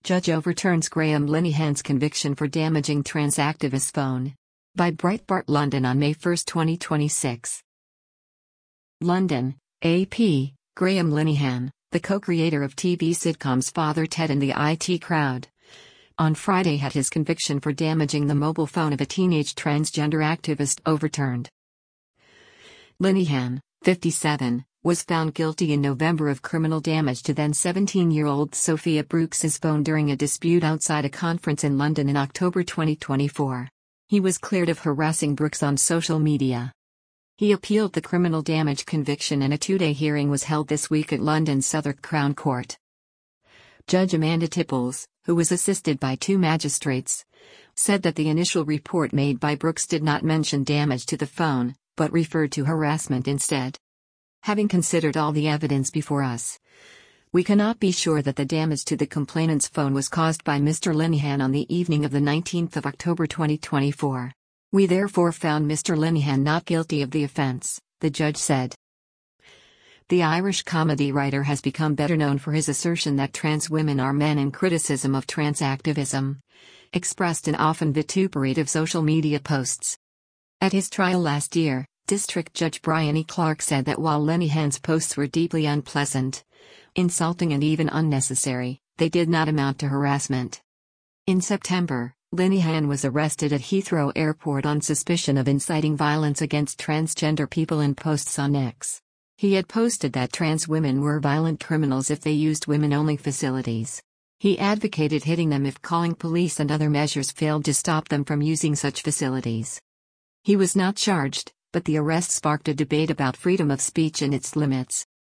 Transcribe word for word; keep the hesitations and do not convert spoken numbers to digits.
Judge overturns Graham Linehan's conviction for damaging trans activist phone. By Breitbart London on May first, twenty twenty-six. London, A P, Graham Linehan, the co-creator of T V sitcoms Father Ted and The I T Crowd, on Friday had his conviction for damaging the mobile phone of a teenage transgender activist overturned. Linehan, fifty-seven, was found guilty in November of criminal damage to then seventeen-year-old Sophia Brooks's phone during a dispute outside a conference in London in October twenty twenty-four. He was cleared of harassing Brooks on social media. He appealed the criminal damage conviction and a two-day hearing was held this week at London's Southwark Crown Court. Judge Amanda Tipples, who was assisted by two magistrates, said that the initial report made by Brooks did not mention damage to the phone, but referred to harassment instead. Having considered all the evidence before us, we cannot be sure that the damage to the complainant's phone was caused by Mister Linehan on the evening of the nineteenth of October twenty twenty-four. We therefore found Mister Linehan not guilty of the offense, the judge said. The Irish comedy writer has become better known for his assertion that trans women are men and criticism of trans activism, expressed in often vituperative social media posts. At his trial last year, District Judge Brian E. Clark said that while Linehan's posts were deeply unpleasant, insulting and even unnecessary, they did not amount to harassment. In September, Linehan was arrested at Heathrow Airport on suspicion of inciting violence against transgender people in posts on X. He had posted that trans women were violent criminals if they used women-only facilities. He advocated hitting them if calling police and other measures failed to stop them from using such facilities. He was not charged, but the arrest sparked a debate about freedom of speech and its limits.